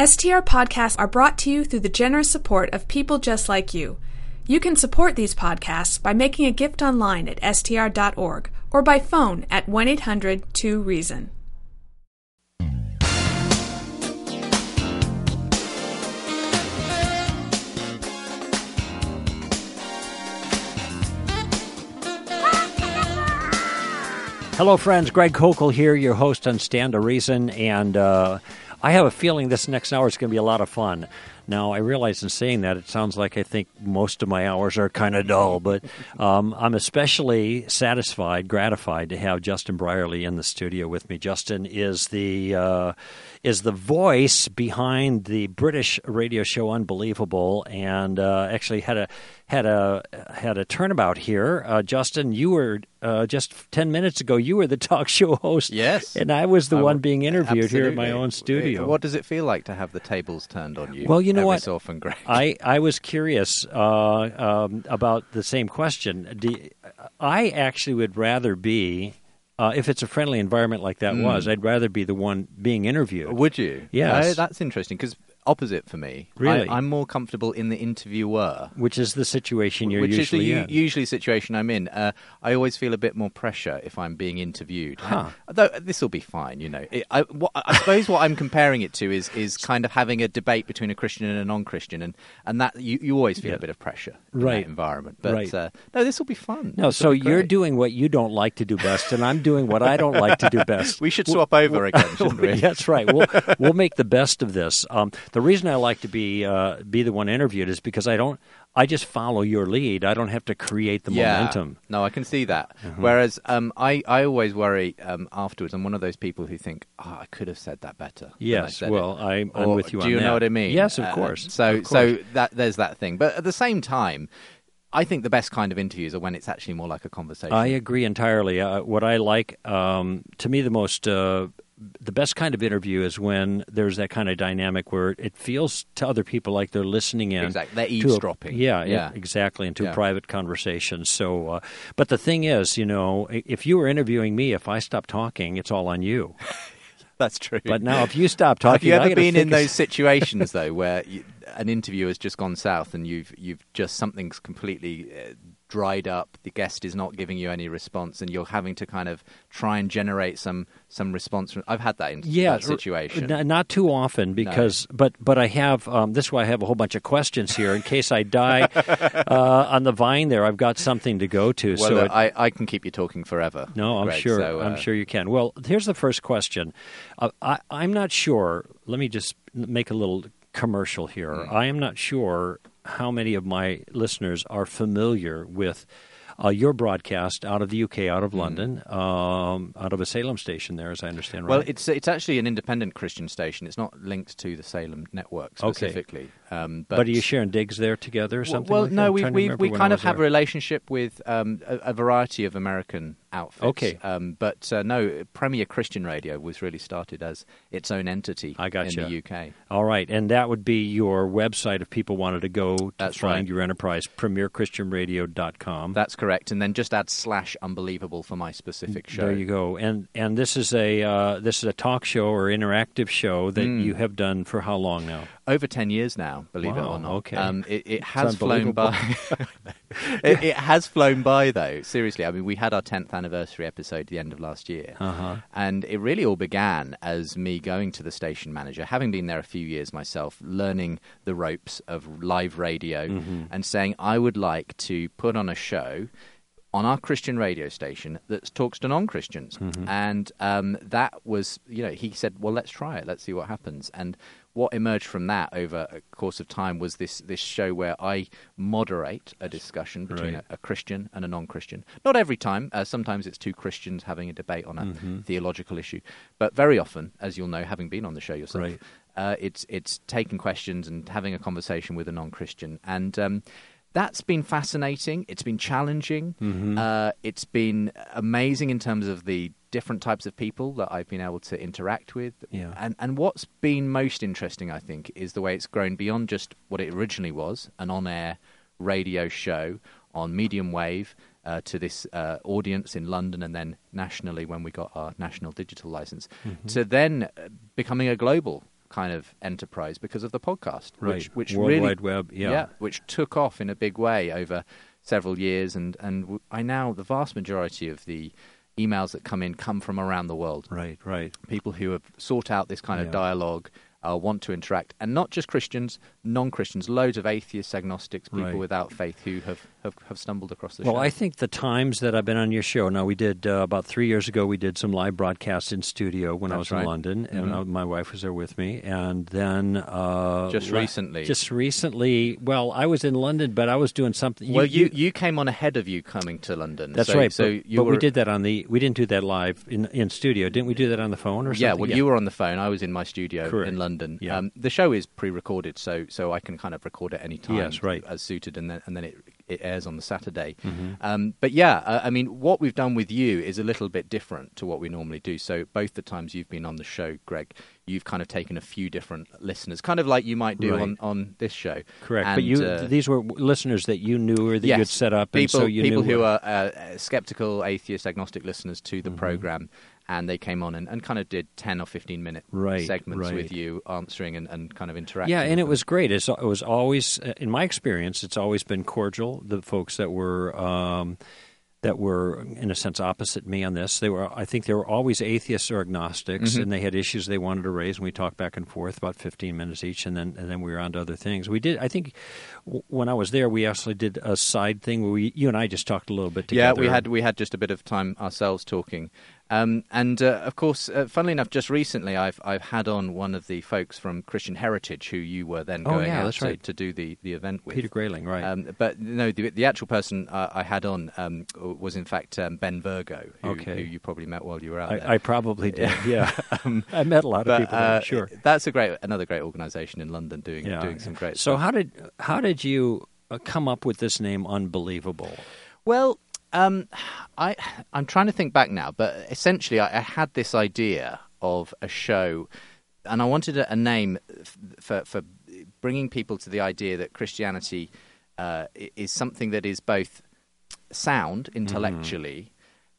STR podcasts are brought to you through the generous support of people just like you. You can support these podcasts by making a gift online at str.org or by phone at 1-800-2-REASON. Hello, friends. Greg Kokel here, your host on Stand to Reason, and I have a feeling this next hour is going to be a lot of fun. Now, I realize in saying that, it sounds like I think most of my hours are kind of dull, but I'm especially gratified to have Justin Brierley in the studio with me. Justin is the voice behind the British radio show Unbelievable, and actually had a turnabout here. Justin, you were just 10 minutes ago. You were the talk show host, yes, and I was the one being interviewed absolutely. here in my own studio. What does it feel like to have the tables turned on you? Well, you know what? So often, Greg. I was curious about the same question. I actually would rather be. If it's a friendly environment like that I'd rather be the one being interviewed. Would you? Yes. That's interesting, because opposite for me. Really? I'm more comfortable in the interviewer. Which is the situation you're usually in. Usually the situation I'm in. I always feel a bit more pressure if I'm being interviewed. Huh. Though this will be fine, you know. I suppose what I'm comparing it to is kind of having a debate between a Christian and a non-Christian, and that you always feel a bit of pressure in that environment. But no, this will be fun. No, so you're doing what you don't like to do best, and I'm doing what I don't like to do best. We should swap over again, shouldn't we? That's right. We'll make the best of this. The reason I like to be the one interviewed is because I just follow your lead. I don't have to create the momentum. No, I can see that. Whereas I always worry afterwards. I'm one of those people who think, I could have said that better. Yes, I'm with you on that. Do you know what I mean? Yes, of course. So that there's that thing. But at the same time, I think the best kind of interviews are when it's actually more like a conversation. I agree entirely. What I like, to me, the best kind of interview is when there's that kind of dynamic where it feels to other people like they're listening in. Exactly. They're eavesdropping. Exactly, into a private conversation. So, but the thing is, if you were interviewing me, if I stopped talking, it's all on you. That's true. But now if you stop talking... Have you ever been in those situations, though, where an interview has just gone south and you've just something's completely... dried up, the guest is not giving you any response, and you're having to kind of try and generate some response. I've had that that situation. Not too often, because but I have this is why I have a whole bunch of questions here in case I die on the vine. There, I've got something to go to. Well, so I can keep you talking forever. No, I'm Greg, sure. So, I'm sure you can. Well, here's the first question. I'm not sure. Let me just make a little commercial here. I am not sure how many of my listeners are familiar with your broadcast out of the UK, out of London, out of a Salem station there, as I understand, right? Well, it's actually an independent Christian station. It's not linked to the Salem network specifically. Okay. But are you sharing digs there together or something? Well, like no, that? we kind of have a relationship with a variety of American outfits. Okay. But no, Premier Christian Radio was really started as its own entity in the UK. All right, and that would be your website if people wanted to go to find your enterprise, premierchristianradio.com. That's correct, and then just add /Unbelievable for my specific show. There you go. And this is a talk show or interactive show that you have done for how long now? Over 10 years now, believe it or not. Okay. It has flown by. It has flown by, though. Seriously, I mean, we had our 10th anniversary episode at the end of last year. And it really all began as me going to the station manager, having been there a few years myself, learning the ropes of live radio, and saying, I would like to put on a show on our Christian radio station that talks to non-Christians. And that was, he said, well, let's try it. Let's see what happens. And what emerged from that over a course of time was this show where I moderate a discussion between a Christian and a non-Christian. Not every time. Sometimes it's two Christians having a debate on a theological issue. But very often, as you'll know, having been on the show yourself, it's taking questions and having a conversation with a non-Christian. And that's been fascinating. It's been challenging. It's been amazing in terms of the different types of people that I've been able to interact with. And what's been most interesting, I think, is the way it's grown beyond just what it originally was, an on-air radio show on medium wave, to this audience in London and then nationally when we got our national digital license, to then becoming a global kind of enterprise because of the podcast, right? Which World really, Wide Web, which took off in a big way over several years, and the vast majority of the emails that come from around the world. Right. People who have sought out this kind of dialogue, want to interact, and not just Christians, non-Christians, loads of atheists, agnostics, people without faith who have stumbled across the show. Well, I think the times that I've been on your show, now we did, about 3 years ago, we did some live broadcasts in studio when I was in London, and my wife was there with me, and then... Just recently, well, I was in London, but I was doing something... You came on ahead of you coming to London. That's right, but we did that we didn't do that live in studio. Didn't we do that on the phone or something? Yeah, well, you were on the phone. I was in my studio in London. Yeah. The show is pre-recorded, so I can kind of record at any time, yes, right, as suited, and then it airs on the Saturday. Mm-hmm. But yeah, I mean, what we've done with you is a little bit different to what we normally do. So both the times you've been on the show, Greg, you've kind of taken a few different listeners, kind of like you might do on this show. Correct. And, but these were listeners that you knew or that you had set up, people, and so you people knew who are skeptical, atheist, agnostic listeners to the program. And they came on and kind of did 10 or 15 minute segments with you, answering and kind of interacting. Yeah, and it was great. It was always, in my experience, it's always been cordial. The folks that were in a sense opposite me on this, I think they were always atheists or agnostics, and they had issues they wanted to raise, and we talked back and forth about 15 minutes each, and then we were on to other things. We did. I think when I was there, we actually did a side thing where you and I just talked a little bit together. Yeah, we had just a bit of time ourselves talking. Of course, funnily enough, just recently I've had on one of the folks from Christian Heritage who you were then going out to do the event with. Peter Grayling, right. But no, the actual person I had on was in fact Ben Virgo, who you probably met while you were out there. I probably did, yeah. I met a lot of people there, sure. That's another great organisation in London doing some great stuff. So how did you come up with this name, Unbelievable? Well... I'm trying to think back now, but essentially I had this idea of a show, and I wanted a name for bringing people to the idea that Christianity is something that is both sound intellectually,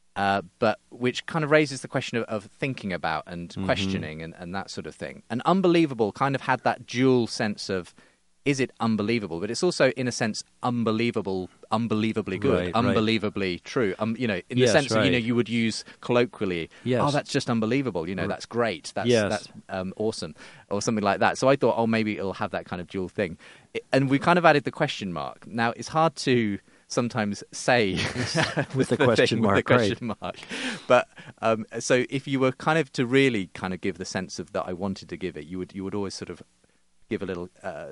but which kind of raises the question of thinking about and questioning and that sort of thing. And Unbelievable kind of had that dual sense of, is it unbelievable? But it's also, in a sense, unbelievably good, unbelievably true. In the sense that you would use colloquially, oh, that's just unbelievable. That's great. That's awesome, or something like that. So I thought, maybe it'll have that kind of dual thing, and we kind of added the question mark. Now it's hard to sometimes say with the question mark, but so if you were kind of to really kind of give the sense of that I wanted to give it, you would always sort of give a little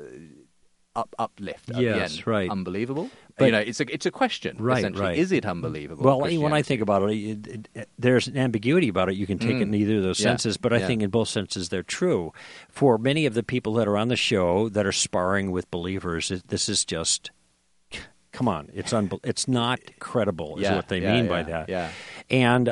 uplift at the end. Right. Unbelievable. But, it's a question. Essentially. Right. Is it unbelievable? Well, when I think about it, there's an ambiguity about it. You can take it in either of those senses, but I think in both senses they're true. For many of the people that are on the show that are sparring with believers, this is just, come on, it's not credible is what they mean by that. Yeah. And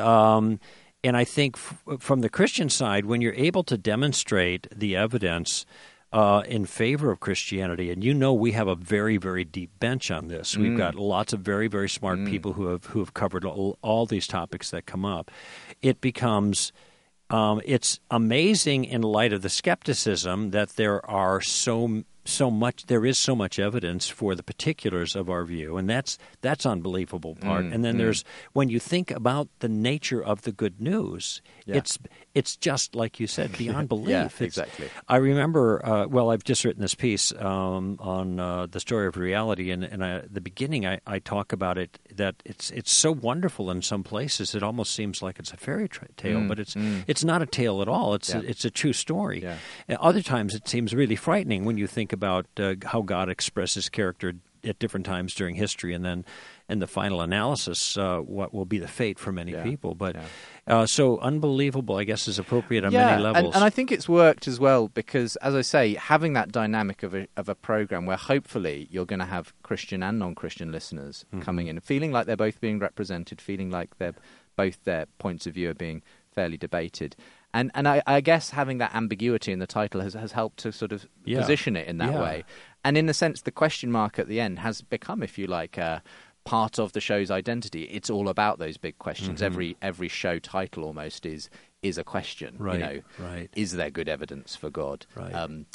I think from the Christian side, when you're able to demonstrate the evidence in favor of Christianity, and we have a very, very deep bench on this. We've got lots of very, very smart people who have covered all these topics that come up. It becomes it's amazing in light of the skepticism that there is so much evidence for the particulars of our view, and that's unbelievable part. And then there's, when you think about the nature of the good news, it's just like you said, beyond belief. Exactly. I remember, I've just written this piece on the story of reality, and at the beginning I talk about it, that it's so wonderful in some places it almost seems like it's a fairy tale, but it's not a tale at all. It's a true story. Yeah. Other times it seems really frightening when you think about how God expresses character at different times during history, and then in the final analysis, what will be the fate for many people. But so unbelievable, I guess, is appropriate on many levels. And I think it's worked as well because, as I say, having that dynamic of a program where hopefully you're going to have Christian and non-Christian listeners coming in, feeling like they're both being represented, feeling like both their points of view are being fairly debated. And I guess having that ambiguity in the title has helped to sort of position it in that way. And in a sense, the question mark at the end has become, if you like, part of the show's identity. It's all about those big questions. Every show title almost is a question. Right. Is there good evidence for God? Right.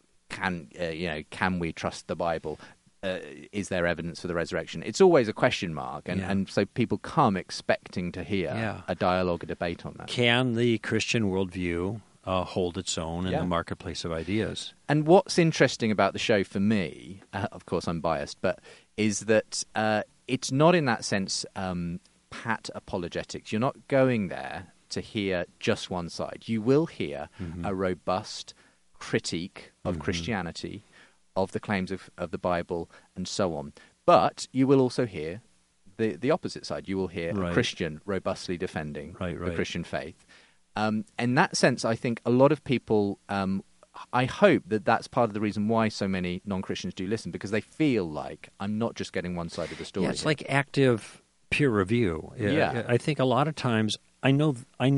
Can we trust the Bible? Is there evidence for the resurrection? It's always a question mark, and so people come expecting to hear a dialogue, a debate on that. Can the Christian worldview hold its own in the marketplace of ideas? And what's interesting about the show for me, of course I'm biased, but is that it's not in that sense pat apologetics. You're not going there to hear just one side. You will hear a robust critique of Christianity, of the claims of the Bible, and so on. But you will also hear the opposite side. You will hear a Christian robustly defending the Christian faith. In that sense, I think a lot of people, I hope that that's part of the reason why so many non-Christians do listen, because they feel like I'm not just getting one side of the story. Yeah, it's like active peer review. Yeah. I think a lot of times, I know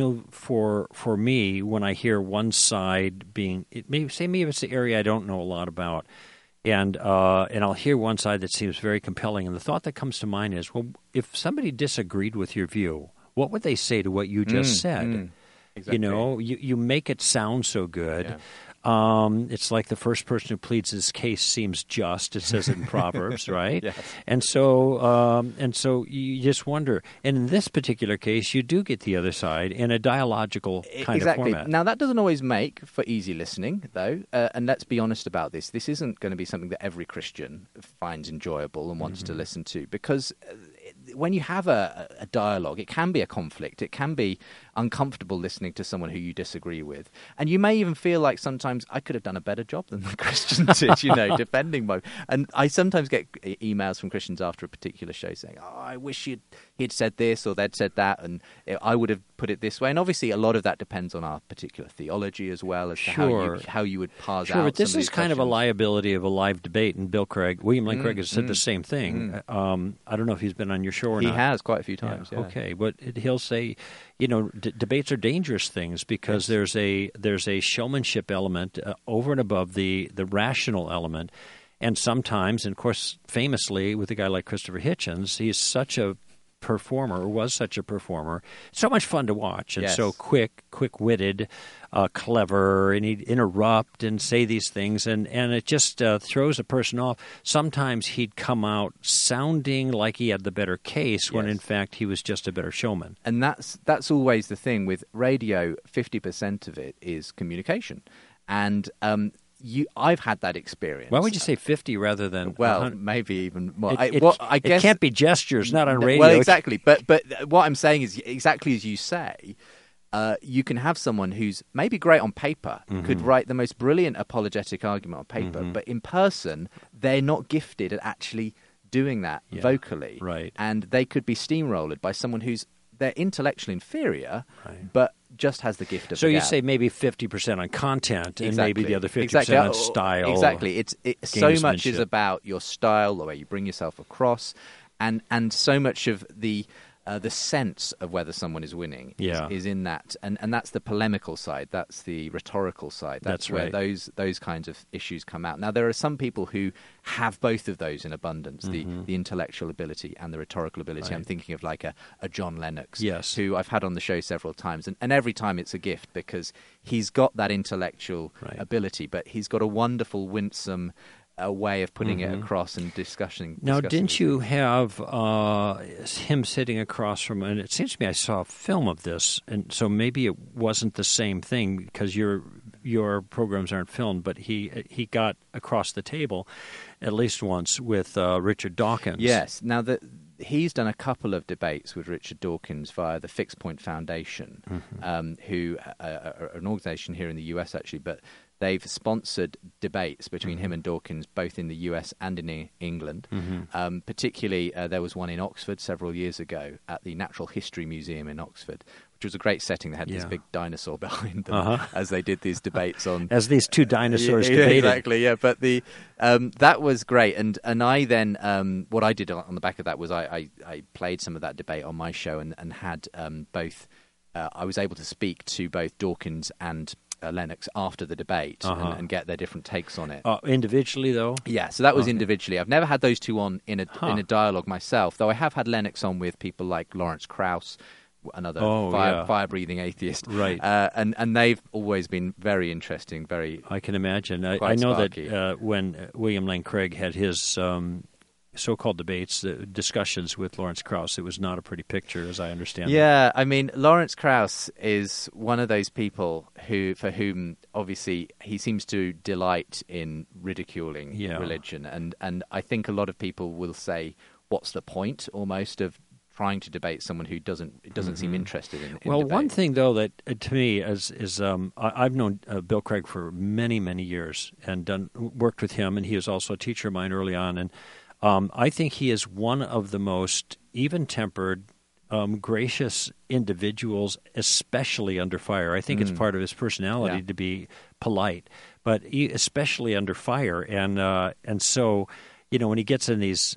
for me, when I hear one side being, maybe it's the area I don't know a lot about, and I'll hear one side that seems very compelling, and the thought that comes to mind is, well, if somebody disagreed with your view, what would they say to what you just said? Exactly. You make it sound so good. Yeah. It's like the first person who pleads his case seems just. It says it in Proverbs, right? Yes. And so you just wonder. And in this particular case, you do get the other side in a dialogical kind of format. Now, that doesn't always make for easy listening, though. And let's be honest about this. This isn't going to be something that every Christian finds enjoyable and wants to listen to, because when you have a dialogue, it can be a conflict. It can be uncomfortable listening to someone who you disagree with. And you may even feel like sometimes I could have done a better job than the Christians did, defending my... And I sometimes get emails from Christians after a particular show saying, I wish he'd said this or they'd said that, and I would have put it this way. And obviously a lot of that depends on our particular theology as well, as to how you would parse out. But this is kind questions. of a liability of a live debate, and William Lane Craig has said the same thing. I don't know if he's been on your show or not. He has quite a few times, yeah. Okay, but he'll say, debates are dangerous things because there's a showmanship element over and above the rational element. And sometimes, and of course, famously, with a guy like Christopher Hitchens, he's such a performer, or was such a performer, so much fun to watch, and so quick-witted, clever, and he'd interrupt and say these things, and it just throws a person off. Sometimes he'd come out sounding like he had the better case when in fact he was just a better showman. And that's always the thing with radio. 50% of it is communication, and I've had that experience. Why would you say 50 rather than 100? Maybe even more. I guess it can't be gestures, not on radio. Well, exactly. But what I'm saying is exactly as you say. You can have someone who's maybe great on paper, could write the most brilliant apologetic argument on paper, but in person they're not gifted at actually doing that vocally, right? And they could be steamrolled by someone who's they're intellectually inferior, but just has the gift of so the you gab. say maybe 50% on content and maybe the other 50% on style. Exactly. It's so much is about your style, the way you bring yourself across, and so much of the sense of whether someone is winning is in that, and that's the polemical side, that's the rhetorical side, that's where those kinds of issues come out. Now, there are some people who have both of those in abundance, the intellectual ability and the rhetorical ability. Right. I'm thinking of like a John Lennox, who I've had on the show several times, and every time it's a gift because he's got that intellectual ability, but he's got a wonderful, winsome a way of putting it across and discussing. Now, didn't you have him sitting across from? And it seems to me I saw a film of this, and so maybe it wasn't the same thing because your programs aren't filmed. But he got across the table at least once with Richard Dawkins. Yes. Now he's done a couple of debates with Richard Dawkins via the Fixed Point Foundation, who are an organisation here in the US actually, but they've sponsored debates between him and Dawkins, both in the US and in England. Particularly, there was one in Oxford several years ago at the Natural History Museum in Oxford, which was a great setting. They had this big dinosaur behind them as they did these debates on... As these two dinosaurs debated. Exactly, yeah. But that was great. And I then... what I did on the back of that was I played some of that debate on my show and had both... I was able to speak to both Dawkins and Lennox after the debate and get their different takes on it. Individually, though? Yeah, so that was individually. I've never had those two on in a dialogue myself, though I have had Lennox on with people like Lawrence Krauss, another fire-breathing atheist. Right. And they've always been very interesting, very... I can imagine. I know sparky. that when William Lane Craig had his so-called debates, discussions with Lawrence Krauss, it was not a pretty picture, as I understand it. Yeah, I mean, Lawrence Krauss is one of those people for whom, obviously, he seems to delight in ridiculing religion. And I think a lot of people will say, what's the point, almost, of trying to debate someone who doesn't seem interested in Well, debate. One thing, though, that to me is I've known Bill Craig for many, many years and worked with him, and he was also a teacher of mine early on, and I think he is one of the most even-tempered, gracious individuals, especially under fire. I think it's part of his personality to be polite, but especially under fire. And so, when he gets in these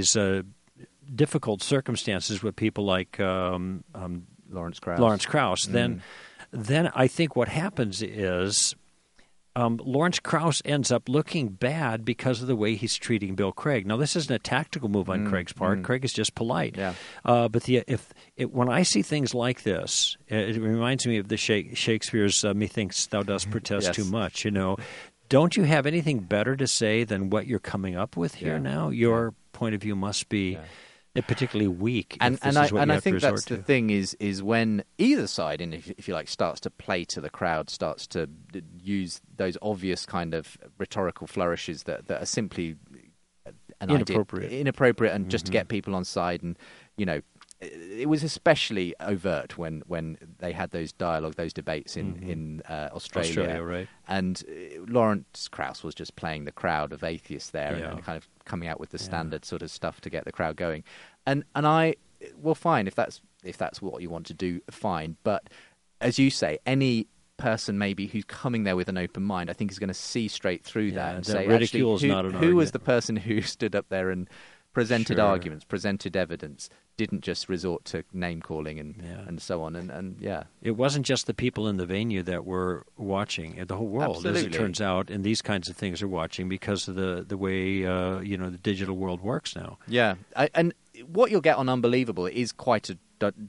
difficult circumstances with people like Lawrence Krauss, then I think what happens is Lawrence Krauss ends up looking bad because of the way he's treating Bill Craig. Now, this isn't a tactical move on Craig's part. Craig is just polite. Yeah. But when I see things like this, it reminds me of the Shakespeare's "Methinks thou dost protest too much." Don't you have anything better to say than what you're coming up with here now? Your point of view must be particularly weak. And I think that's the thing is when either side, and if you like, starts to play to the crowd, starts to use those obvious kind of rhetorical flourishes that are simply inappropriate, and just to get people on side. And it was especially overt when they had those debates in Australia, right? And Lawrence Krauss was just playing the crowd of atheists there and kind of coming out with the standard sort of stuff to get the crowd going. And fine, if that's what you want to do, fine. But as you say, any person maybe who's coming there with an open mind, I think is going to see straight through that and say, actually, who was the person who stood up there and presented arguments, presented evidence, didn't just resort to name-calling and so on. And it wasn't just the people in the venue that were watching. The whole world, Absolutely. As it turns out, and these kinds of things are watching because of the way the digital world works now. Yeah, and what you'll get on Unbelievable is quite a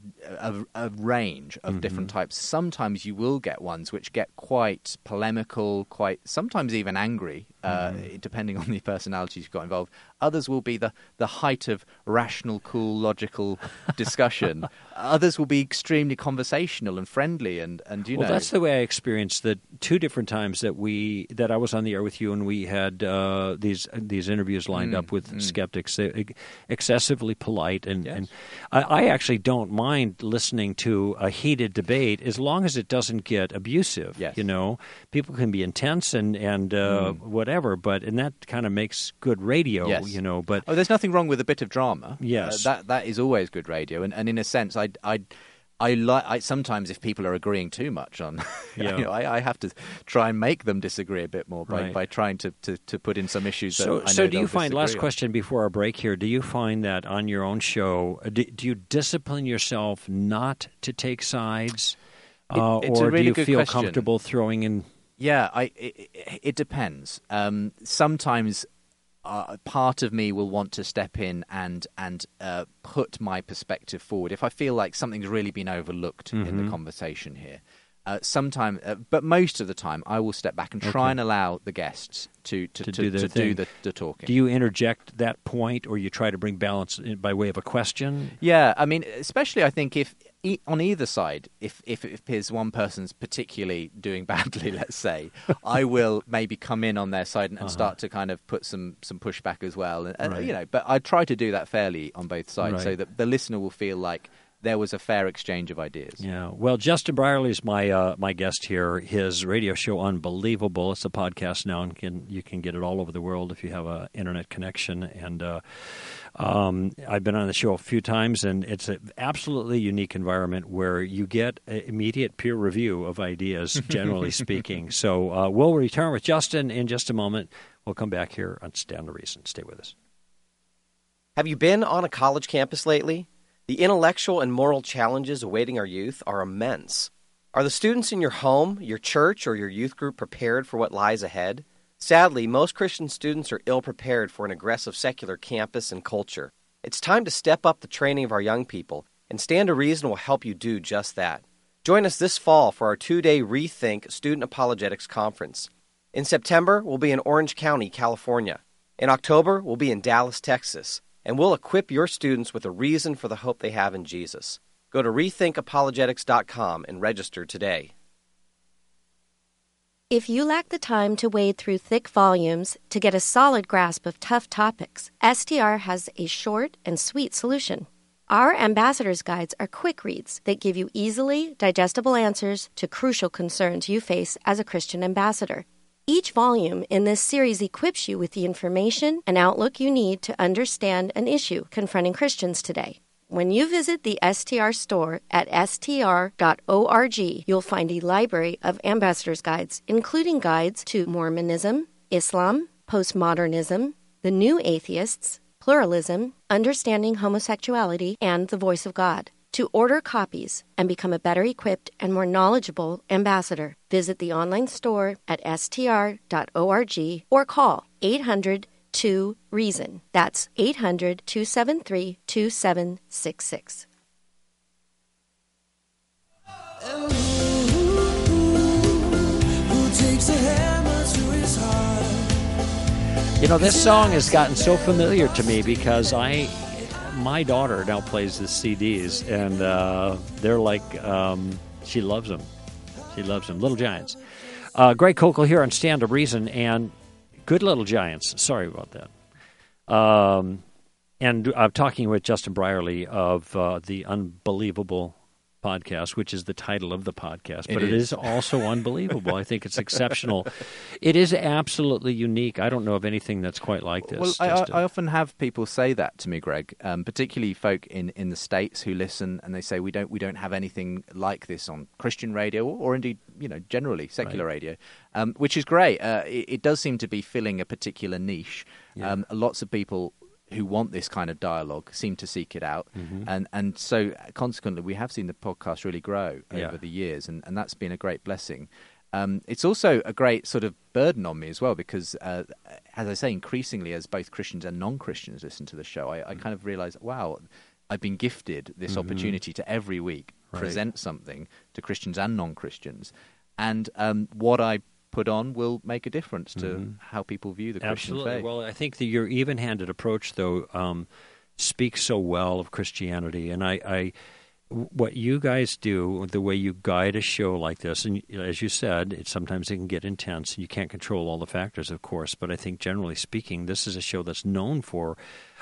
range of different types. Sometimes you will get ones which get quite polemical, quite sometimes even angry, depending on the personalities you've got involved. Others will be the height of rational, cool, logical discussion. Others will be extremely conversational and friendly, and Well, that's the way I experienced the two different times that I was on the air with you, and we had these interviews lined up with skeptics, excessively polite, and I actually don't mind listening to a heated debate as long as it doesn't get abusive. Yes. People can be intense and whatever, and that kind of makes good radio. Yes. But there's nothing wrong with a bit of drama. Yes, that is always good radio, and in a sense, I sometimes if people are agreeing too much on, I have to try and make them disagree a bit more by trying to put in some issues. So do you find, last question before our break here, do you find that on your own show, do you discipline yourself not to take sides, it's or a really do you good feel question. comfortable throwing in? Yeah, it depends. Sometimes part of me will want to step in and put my perspective forward if I feel like something's really been overlooked in the conversation here. Sometimes, but most of the time, I will step back and try and allow the guests to do the talking. Do you interject that point, or you try to bring balance by way of a question? Yeah, I mean, especially I think if on either side, if it appears one person's particularly doing badly, let's say, I will maybe come in on their side and start to kind of put some pushback as well. And but I try to do that fairly on both sides so that the listener will feel like there was a fair exchange of ideas. Yeah. Well, Justin Brierley is my guest here. His radio show, Unbelievable. It's a podcast now, and you can get it all over the world if you have an internet connection. And I've been on the show a few times, and it's an absolutely unique environment where you get immediate peer review of ideas, generally speaking. So we'll return with Justin in just a moment. We'll come back here on Stand to Reason. Stay with us. Have you been on a college campus lately? The intellectual and moral challenges awaiting our youth are immense. Are the students in your home, your church, or your youth group prepared for what lies ahead? Sadly, most Christian students are ill-prepared for an aggressive secular campus and culture. It's time to step up the training of our young people, and Stand to Reason will help you do just that. Join us this fall for our 2-day Rethink Student Apologetics Conference. In September, we'll be in Orange County, California. In October, we'll be in Dallas, Texas, and we'll equip your students with a reason for the hope they have in Jesus. Go to rethinkapologetics.com and register today. If you lack the time to wade through thick volumes to get a solid grasp of tough topics, STR has a short and sweet solution. Our Ambassador's Guides are quick reads that give you easily digestible answers to crucial concerns you face as a Christian ambassador. Each volume in this series equips you with the information and outlook you need to understand an issue confronting Christians today. When you visit the STR store at str.org, you'll find a library of Ambassador's Guides, including guides to Mormonism, Islam, postmodernism, the New Atheists, pluralism, understanding homosexuality, and the voice of God. To order copies and become a better equipped and more knowledgeable ambassador, visit the online store at str.org or call 800-2-REASON. That's 800-273-2766. You know, this song has gotten so familiar to me because my daughter now plays the CDs, and they're like, she loves them. She loves them. Little Giants. Greg Koukl here on Stand to Reason, and Good Little Giants. Sorry about that. And I'm talking with Justin Brierley of the Unbelievable podcast, which is the title of the podcast, but it is also unbelievable. I think it's exceptional. It is absolutely unique. I don't know of anything that's quite like this. Well, I often have people say that to me, Greg, particularly folk in the States who listen, and they say we don't have anything like this on Christian radio or indeed, generally secular radio, which is great. It does seem to be filling a particular niche. Yeah. Lots of people who want this kind of dialogue seem to seek it out. Mm-hmm. And so consequently we have seen the podcast really grow over the years, and that's been a great blessing. It's also a great sort of burden on me as well because, as I say, increasingly as both Christians and non-Christians listen to the show, I kind of realize, wow, I've been gifted this opportunity to every week present something to Christians and non-Christians. And what I put on will make a difference to how people view the Christian faith. Well, I think that your even-handed approach, though, speaks so well of Christianity. And what you guys do, the way you guide a show like this, and as you said, sometimes it can get intense. You can't control all the factors, of course, but I think generally speaking, this is a show that's known for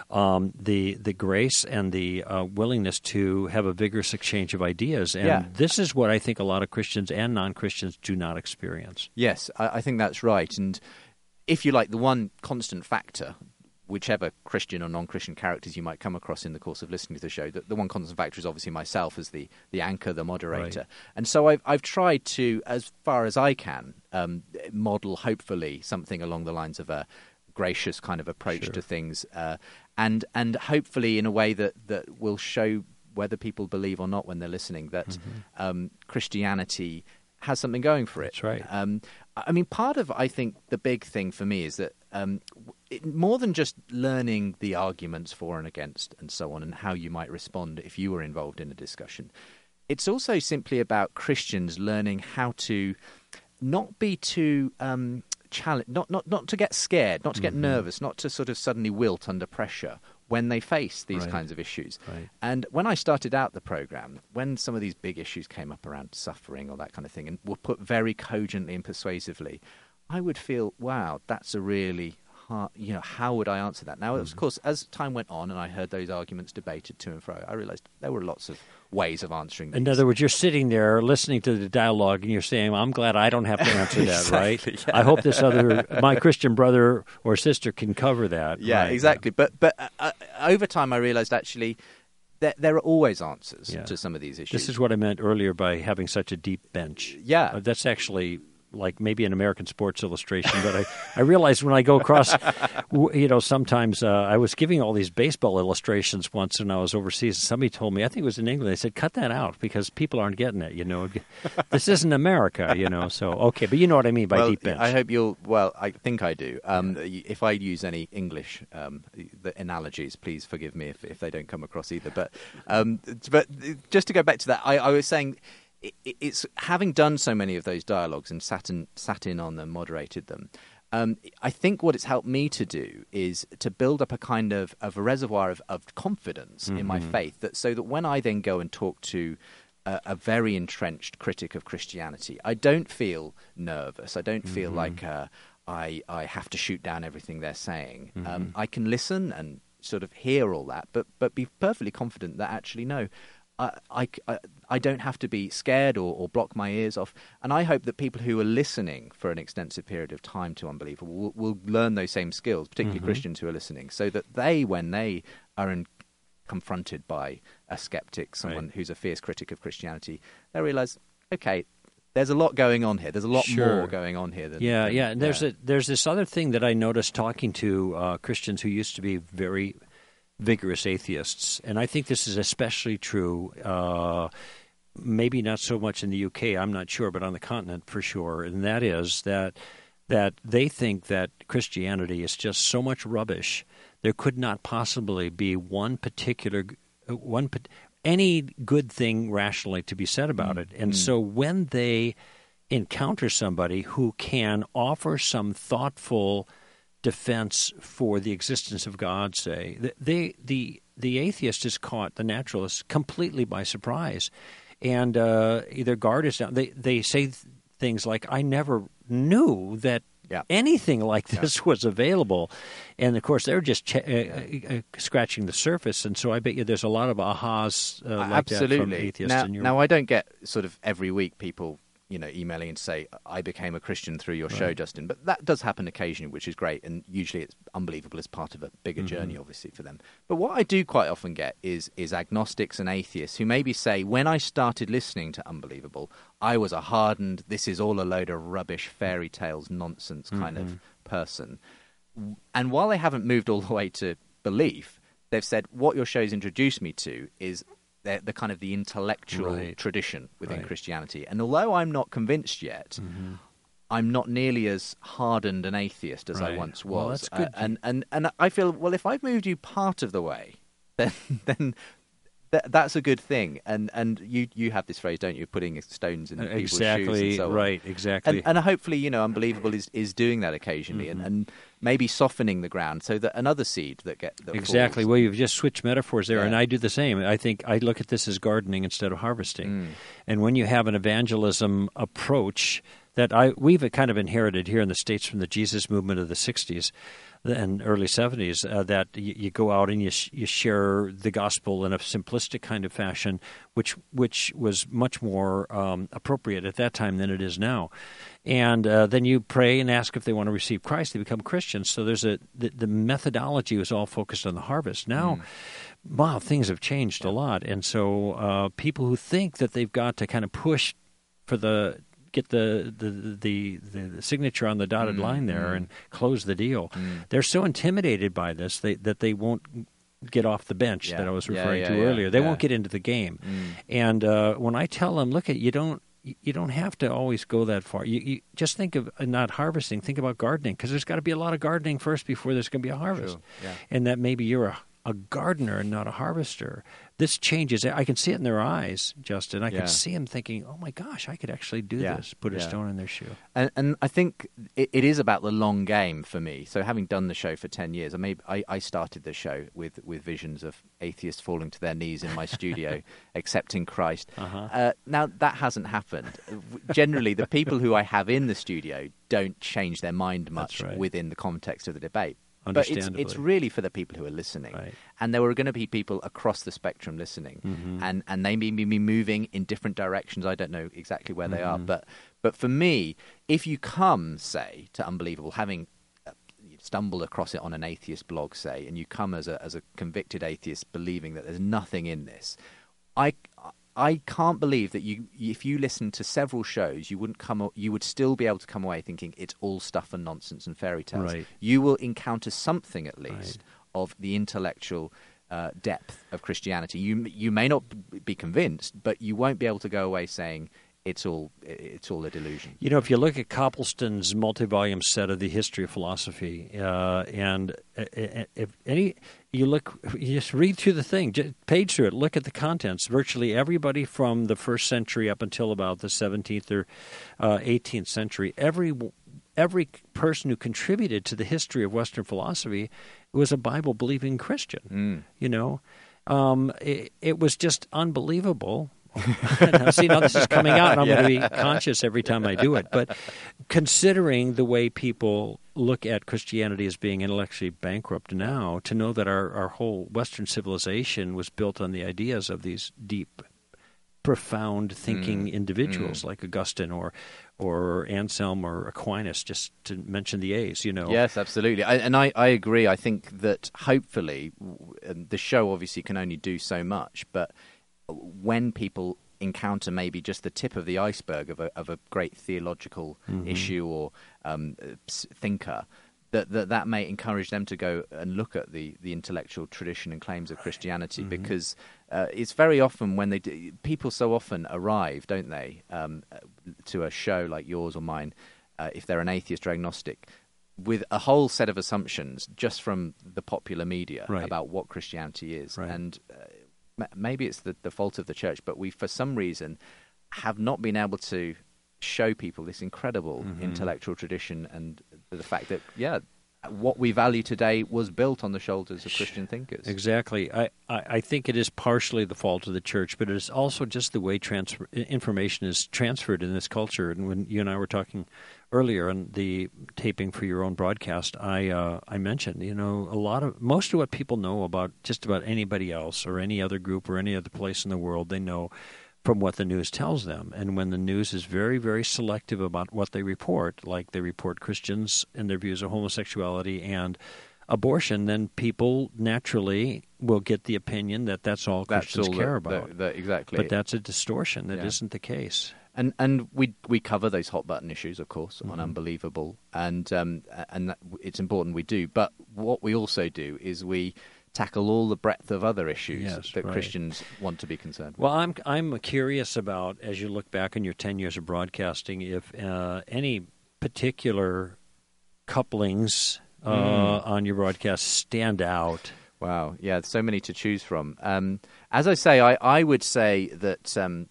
the grace and the willingness to have a vigorous exchange of ideas. And this is what I think a lot of Christians and non-Christians do not experience. Yes, I think that's right. And if you like, the one constant factor, whichever Christian or non-Christian characters you might come across in the course of listening to the show, the one constant factor is obviously myself as the anchor, the moderator. Right. And so I've tried to, as far as I can, model hopefully something along the lines of a gracious kind of approach to things, and hopefully in a way that will show whether people believe or not when they're listening that Christianity has something going for it. That's right. I mean, part of, I think, the big thing for me is that more than just learning the arguments for and against and so on and how you might respond if you were involved in a discussion, it's also simply about Christians learning how to not be too not to get scared, not to get nervous, not to sort of suddenly wilt under pressure when they face these kinds of issues. Right. And when I started out the program, when some of these big issues came up around suffering or that kind of thing and were put very cogently and persuasively, I would feel, wow, that's a really hard, how would I answer that? Now, of course, as time went on and I heard those arguments debated to and fro, I realized there were lots of ways of answering these. In other words, you're sitting there listening to the dialogue and you're saying, well, I'm glad I don't have to answer that, exactly, right? Yeah. I hope my Christian brother or sister can cover that. Yeah, right, exactly. Yeah. But over time I realized actually there are always answers to some of these issues. This is what I meant earlier by having such a deep bench. Yeah. That's actually like maybe an American Sports Illustration, but I realized when I go across, sometimes I was giving all these baseball illustrations once when I was overseas. And somebody told me, I think it was in England, they said, cut that out because people aren't getting it, This isn't America, So, okay, but you know what I mean by deep bench. I hope I think I do. If I use any English the analogies, please forgive me if they don't come across either. But just to go back to that, I was saying, it's having done so many of those dialogues and sat in on them, moderated them. I think what it's helped me to do is to build up a kind of a reservoir of confidence in my faith, so that when I then go and talk to a very entrenched critic of Christianity, I don't feel nervous. I don't feel like I have to shoot down everything they're saying. I can listen and sort of hear all that, but be perfectly confident that actually no. I don't have to be scared or block my ears off. And I hope that people who are listening for an extensive period of time to Unbelievable will learn those same skills, particularly Christians who are listening, so that when they are confronted by a skeptic, someone who's a fierce critic of Christianity, they realize, okay, there's a lot going on here. There's a lot more going on here. And there's this other thing that I noticed talking to Christians who used to be very vigorous atheists, and I think this is especially true, maybe not so much in the UK, I'm not sure, but on the continent for sure, and that is that they think that Christianity is just so much rubbish, there could not possibly be any good thing rationally to be said about it. And so when they encounter somebody who can offer some thoughtful defense for the existence of God, say, the atheist is caught, the naturalist, completely by surprise, and their guard is down. They say things like, "I never knew that anything like this was available," and of course they're just scratching the surface. And so I bet you there's a lot of ahas like that from atheists. Now I don't get sort of every week people emailing to say, I became a Christian through your show, Justin. But that does happen occasionally, which is great. And usually it's Unbelievable as part of a bigger journey, obviously, for them. But what I do quite often get is agnostics and atheists who maybe say, when I started listening to Unbelievable, I was a hardened, this is all a load of rubbish, fairy tales, nonsense kind of person. And while they haven't moved all the way to belief, they've said, what your show's introduced me to is the kind of the intellectual tradition within Christianity. And although I'm not convinced yet, I'm not nearly as hardened an atheist as I once was. Well, that's good. And I feel, well, if I've moved you part of the way, then that's a good thing. And you have this phrase, don't you, putting stones in people's shoes and so on. Right, exactly. And hopefully, Unbelievable is doing that occasionally and maybe softening the ground so that another seed that exactly. falls. Well, you've just switched metaphors there, and I do the same. I think I look at this as gardening instead of harvesting. And when you have an evangelism approach that we've kind of inherited here in the States from the Jesus movement of the 60s and early 70s, that you go out and you share the gospel in a simplistic kind of fashion, which was much more appropriate at that time than it is now. And then you pray and ask if they want to receive Christ. They become Christians. So there's the methodology was all focused on the harvest. Now, wow, things have changed a lot. And so people who think that they've got to kind of push for get the signature on the dotted line there and close the deal. They're so intimidated by this that they won't get off the bench that I was referring to earlier. They won't get into the game. And when I tell them, look, you don't have to always go that far. You just think of not harvesting. Think about gardening, because there's got to be a lot of gardening first before there's going to be a harvest. Sure. And that maybe you're a gardener and not a harvester. This changes. I can see it in their eyes, Justin. I can see them thinking, oh my gosh, I could actually do this, put a stone in their shoe. And I think it is about the long game for me. So having done the show for 10 years, I started the show with visions of atheists falling to their knees in my studio, accepting Christ. Now, that hasn't happened. Generally, the people who I have in the studio don't change their mind much within the context of the debate. But it's really for the people who are listening. Right. And there were going to be people across the spectrum listening. And they may be moving in different directions. I don't know exactly where they are. But for me, if you come, say, to Unbelievable, having stumbled across it on an atheist blog, say, and you come as a convicted atheist believing that there's nothing in this, I I can't believe that if you listen to several shows, you would still be able to come away thinking it's all stuff and nonsense and fairy tales. Right. You will encounter something at least of the intellectual depth of Christianity. You may not be convinced, but you won't be able to go away saying it's all a delusion. You know, if you look at Copleston's multi-volume set of the history of philosophy, and you just read through the thing, page through it, look at the contents. Virtually everybody from the first century up until about the 17th or 18th century, every person who contributed to the history of Western philosophy was a Bible-believing Christian. You know, it was just unbelievable. See, now this is coming out, and I'm going to be conscious every time I do it. But considering the way people look at Christianity as being intellectually bankrupt now, to know that our whole Western civilization was built on the ideas of these deep, profound thinking individuals like Augustine or Anselm or Aquinas, just to mention the A's, you know. Yes, absolutely. I agree. I think that hopefully the show obviously can only do so much, but when people encounter maybe just the tip of the iceberg of a great theological issue or thinker, that may encourage them to go and look at the intellectual tradition and claims of Christianity, because it's very often when people so often arrive, don't they, to a show like yours or mine, if they're an atheist or agnostic, with a whole set of assumptions just from the popular media about what Christianity is. And maybe it's the fault of the church, but we, for some reason, have not been able to show people this incredible intellectual tradition and the fact that, what we value today was built on the shoulders of Christian thinkers. Exactly. I think it is partially the fault of the church, but it is also just the way information is transferred in this culture. And when you and I were talking earlier on the taping for your own broadcast, I mentioned, you know, most of what people know about just about anybody else or any other group or any other place in the world, they know from what the news tells them. And when the news is very, very selective about what they report, like they report Christians and their views of homosexuality and abortion, then people naturally will get the opinion that that's all Christians care about. Exactly. But that's a distortion. That isn't the case. And we cover those hot button issues, of course, on Unbelievable, and it's important we do. But what we also do is we tackle all the breadth of other issues that Christians want to be concerned with. Well, I'm curious about, as you look back on your 10 years of broadcasting, if any particular couplings on your broadcast stand out. Wow, yeah, so many to choose from. As I say, I would say that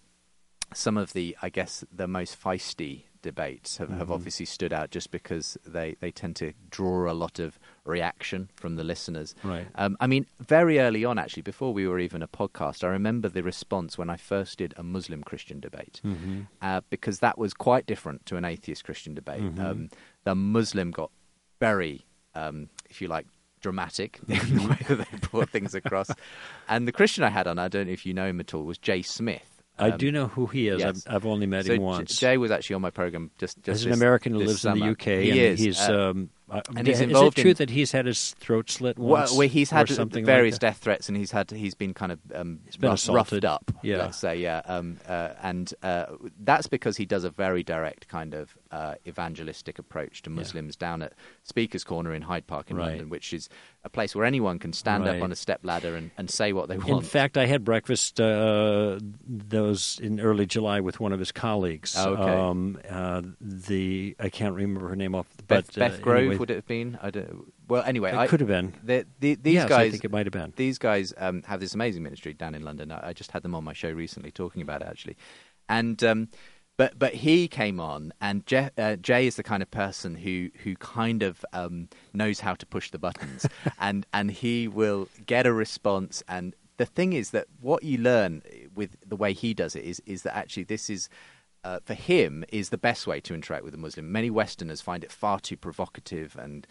some of the, I guess, the most feisty debates have obviously stood out just because they tend to draw a lot of reaction from the listeners. Right. I mean, very early on, actually, before we were even a podcast, I remember the response when I first did a Muslim-Christian debate, because that was quite different to an atheist-Christian debate. The Muslim got very, if you like, dramatic in the way that they brought things across. And the Christian I had on, I don't know if you know him at all, was Jay Smith. I do know who he is. Yes. I've only met him once. Jay was actually on my program just as an American who lives summer. in the UK. He is. He's, and he's involved is it true that he's had his throat slit once? Well, he's had various like death threats, and he's been kind of roughed up, let's say, and that's because he does a very direct kind of evangelistic approach to Muslims down at Speaker's Corner in Hyde Park in London, which is a place where anyone can stand up on a stepladder and say what they want. In fact, I had breakfast those in early July with one of his colleagues. Oh, okay. I can't remember her name off, but Beth Grove. Anyway. Would it have been? Well, anyway, it could have been. These guys, I think it might have been. These guys have this amazing ministry down in London. I just had them on my show recently talking about it, actually. And but he came on, and Jay is the kind of person who kind of knows how to push the buttons, and he will get a response. And the thing is that what you learn with the way he does it is that actually this is. For him, is the best way to interact with a Muslim. Many Westerners find it far too provocative and,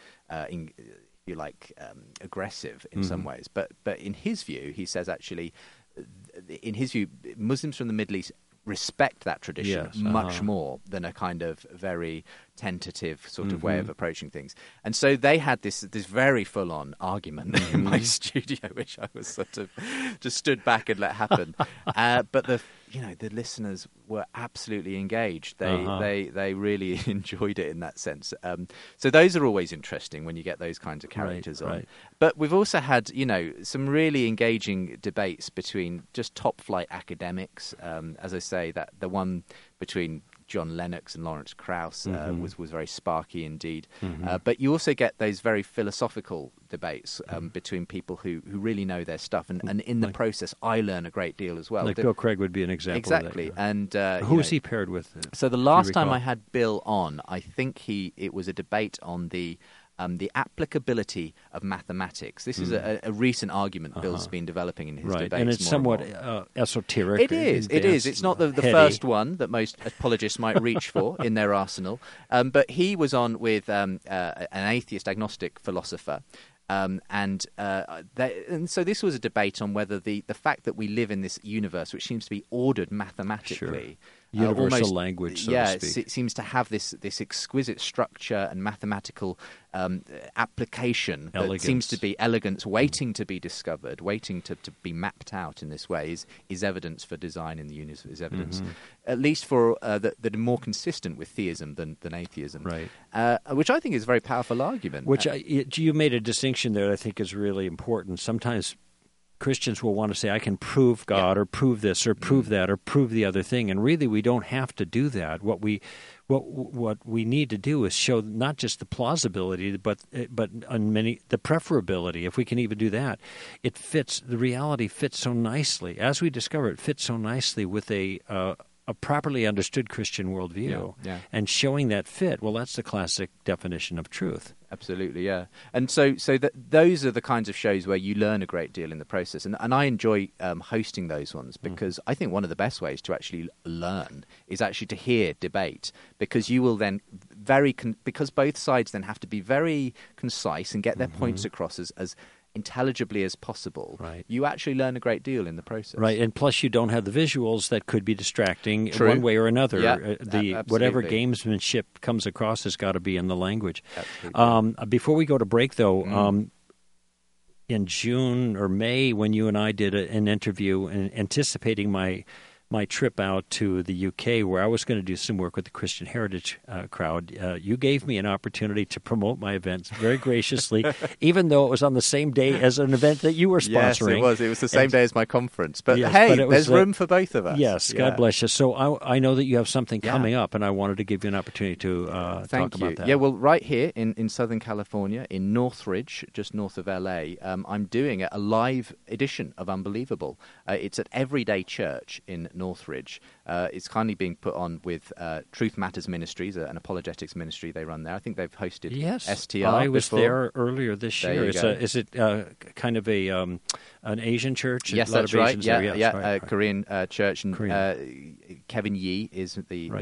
aggressive in some ways. But in his view, he says actually, in his view, Muslims from the Middle East respect that tradition much more than a kind of very tentative sort of way of approaching things. And so they had this very full-on argument in my studio, which I was sort of just stood back and let happen. But the listeners were absolutely engaged. They really enjoyed it in that sense. So those are always interesting when you get those kinds of characters on. Right. But we've also had, some really engaging debates between just top-flight academics. As I say, that the one between John Lennox and Lawrence Krauss was very sparky indeed. But you also get those very philosophical debates between people who really know their stuff. And in the process, I learn a great deal as well. Like Bill Craig would be an example Exactly. of that. And who was he paired with? So the last time I had Bill on, I think it was a debate on the applicability of mathematics. This is a recent argument Bill's been developing in his debates. And it's somewhat esoteric. It is. It's not the first one that most apologists might reach for in their arsenal. But he was on with an atheist agnostic philosopher. And so this was a debate on whether the fact that we live in this universe, which seems to be ordered mathematically, universal language, so to speak. It seems to have this exquisite structure and mathematical application that seems to be elegance, waiting to be discovered, waiting to be mapped out in this way is evidence for design in the universe, is evidence, at least for that are more consistent with theism than atheism, right? Which I think is a very powerful argument. Which you made a distinction there that I think is really important. Sometimes Christians will want to say, I can prove God or prove this or prove that or prove the other thing. And really, we don't have to do that. What we need to do is show not just the plausibility, but on the preferability, if we can even do that. The reality fits so nicely. As we discover, it fits so nicely with a properly understood Christian worldview. And showing that fit, well, that's the classic definition of truth. Absolutely, yeah. And so those are the kinds of shows where you learn a great deal in the process. And I enjoy hosting those ones because I think one of the best ways to actually learn is actually to hear debate, because you will then because both sides then have to be very concise and get their points across as intelligibly as possible. Right. You actually learn a great deal in the process. Right, and plus you don't have the visuals that could be distracting True. One way or another. Yeah, whatever gamesmanship comes across has got to be in the language. Absolutely. Before we go to break, though, in June or May, when you and I did an interview anticipating my trip out to the UK, where I was going to do some work with the Christian Heritage crowd, you gave me an opportunity to promote my events very graciously, even though it was on the same day as an event that you were sponsoring. Yes, it was. It was the same day as my conference. But there's room for both of us. Yes, God bless you. So I know that you have something coming up, and I wanted to give you an opportunity to talk about that. Yeah, well, right here in Southern California, in Northridge, just north of LA, I'm doing a live edition of Unbelievable. It's at Everyday Church in Northridge. It's kindly being put on with Truth Matters Ministries, an apologetics ministry they run there. I think they've hosted STR. I was before. there earlier this year. Is it kind of an Asian church? Yes, that's right. Right. Korean church. And Kevin Yee is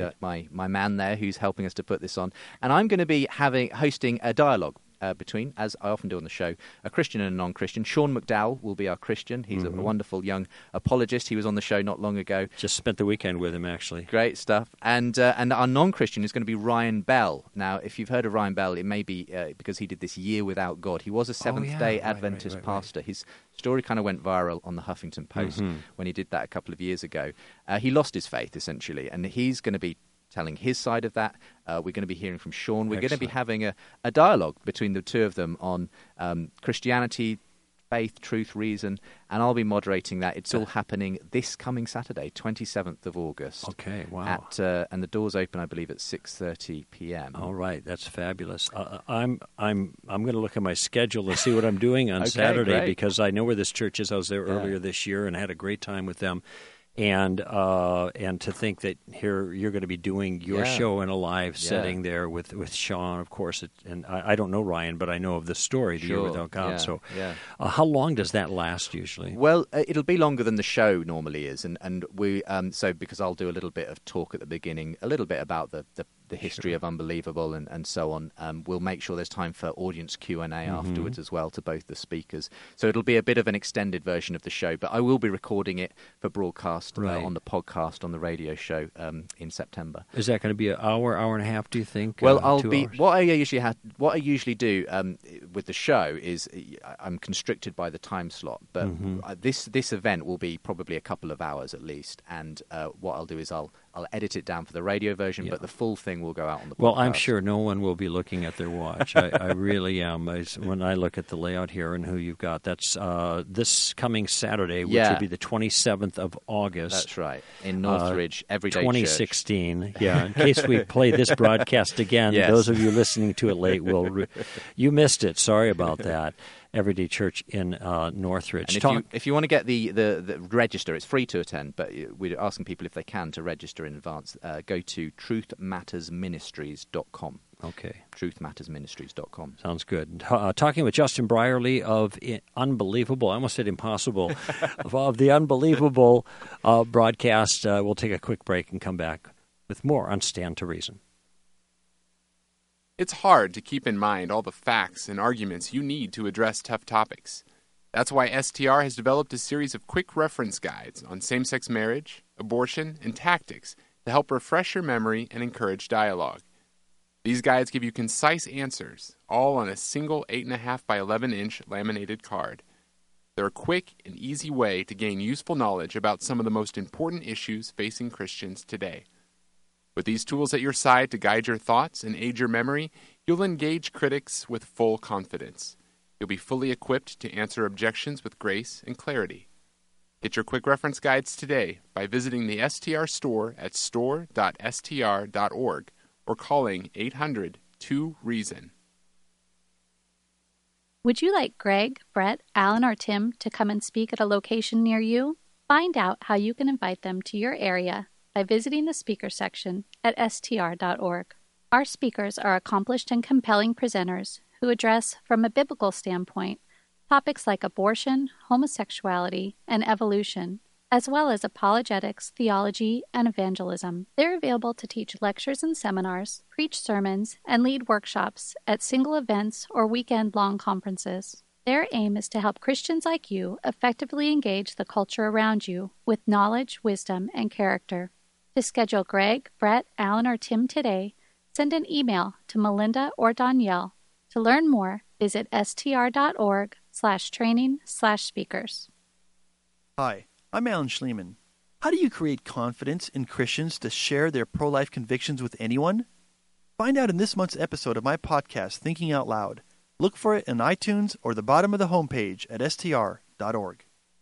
my man there who's helping us to put this on. And I'm going to be hosting a dialogue between, as I often do on the show, a Christian and a non-Christian. Sean McDowell will be our Christian. He's a wonderful young apologist. He was on the show not long ago. Just spent the weekend with him, actually. Great stuff. And our non-Christian is going to be Ryan Bell. Now, if you've heard of Ryan Bell, it may be because he did this Year Without God. He was a Seventh-day Adventist pastor. His story kind of went viral on the Huffington Post when he did that a couple of years ago. He lost his faith, essentially, and he's going to be telling his side of that. We're going to be hearing from Sean. We're going to be having a dialogue between the two of them on Christianity, faith, truth, reason, and I'll be moderating that. It's all happening this coming Saturday, 27th of August. Okay, wow. And the doors open, I believe, at 6:30 p.m. All right, that's fabulous. I'm going to look at my schedule and see what I'm doing on Saturday, because I know where this church is. I was there earlier this year and had a great time with them. And to think that here you're going to be doing your show in a live setting there with Sean, of course. And I don't know Ryan, but I know of the story, The Year Without God. How long does that last usually? Well, it'll be longer than the show normally is, and we so because I'll do a little bit of talk at the beginning, a little bit about the the history of Unbelievable and so on. We'll make sure there's time for audience Q&A afterwards as well to both the speakers. So it'll be a bit of an extended version of the show, but I will be recording it for broadcast on the podcast, on the radio show in September. Is that going to be an hour and a half, do you think? Well, what I usually do with the show is I'm constricted by the time slot, but this event will be probably a couple of hours at least, and what I'll do is I'll edit it down for the radio version, but the full thing will go out on the podcast. Well, I'm sure no one will be looking at their watch. I really am. When I look at the layout here and who you've got, that's this coming Saturday, which would be the 27th of August. That's right, in Northridge, Everyday 2016. Church. Yeah, in case we play this broadcast again, those of you listening to it late you missed it. Sorry about that. Everyday Church in Northridge. And if you want to get the register, it's free to attend, but we're asking people if they can to register in advance. Go to truthmattersministries.com. Okay. Truthmattersministries.com. Sounds good. Talking with Justin Brierley of Unbelievable, I almost said impossible, of the Unbelievable broadcast. We'll take a quick break and come back with more on Stand to Reason. It's hard to keep in mind all the facts and arguments you need to address tough topics. That's why STR has developed a series of quick reference guides on same-sex marriage, abortion, and tactics to help refresh your memory and encourage dialogue. These guides give you concise answers, all on a single 8.5 by 11-inch laminated card. They're a quick and easy way to gain useful knowledge about some of the most important issues facing Christians today. With these tools at your side to guide your thoughts and aid your memory, you'll engage critics with full confidence. You'll be fully equipped to answer objections with grace and clarity. Get your quick reference guides today by visiting the STR store at store.str.org or calling 800-2-REASON. Would you like Greg, Brett, Alan, or Tim to come and speak at a location near you? Find out how you can invite them to your area by visiting the speaker section at str.org. Our speakers are accomplished and compelling presenters who address, from a biblical standpoint, topics like abortion, homosexuality, and evolution, as well as apologetics, theology, and evangelism. They're available to teach lectures and seminars, preach sermons, and lead workshops at single events or weekend-long conferences. Their aim is to help Christians like you effectively engage the culture around you with knowledge, wisdom, and character. To schedule Greg, Brett, Alan, or Tim today, send an email to Melinda or Danielle. To learn more, visit str.org/training/speakers. Hi, I'm Alan Schliemann. How do you create confidence in Christians to share their pro-life convictions with anyone? Find out in this month's episode of my podcast, Thinking Out Loud. Look for it in iTunes or the bottom of the homepage at str.org.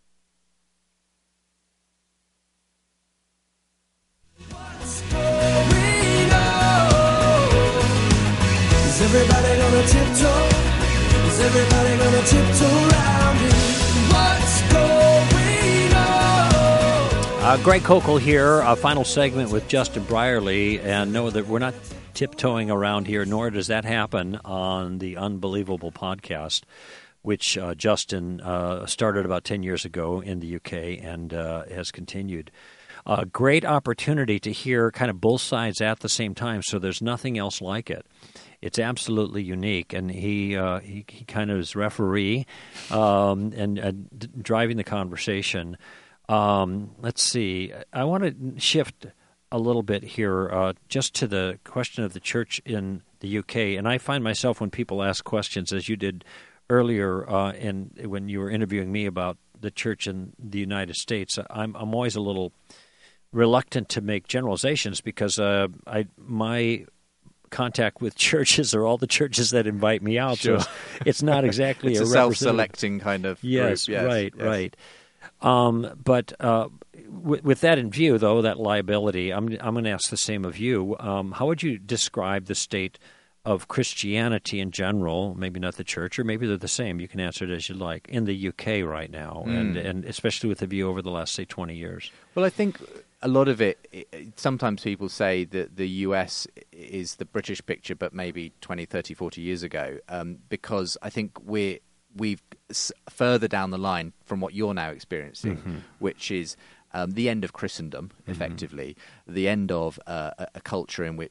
Is everybody gonna tiptoe? Is everybody gonna tiptoe around it? What's going on? Greg Kokel here, a final segment with Justin Brierley, and know that we're not tiptoeing around here, nor does that happen on the Unbelievable podcast, which Justin started about 10 years ago in the UK and has continued. A great opportunity to hear kind of both sides at the same time, so there's nothing else like it. It's absolutely unique, and he kind of is referee and driving the conversation. Let's see. I want to shift a little bit here just to the question of the church in the UK, and I find myself when people ask questions, as you did earlier when you were interviewing me about the church in the United States, I'm always a little reluctant to make generalizations because my contact with churches are all the churches that invite me out. Sure. So it's not exactly it's a self-selecting kind of yes, group. Yes, right. But with that in view, though, that liability, I'm going to ask the same of you. How would you describe the state of Christianity in general, maybe not the church, or maybe they're the same, you can answer it as you like, in the UK right now, and especially with the view over the last, say, 20 years? Well, I think a lot of it, sometimes people say that the US is the British picture, but maybe 20, 30, 40 years ago, because I think we've further down the line from what you're now experiencing, which is the end of Christendom, effectively, the end of a culture in which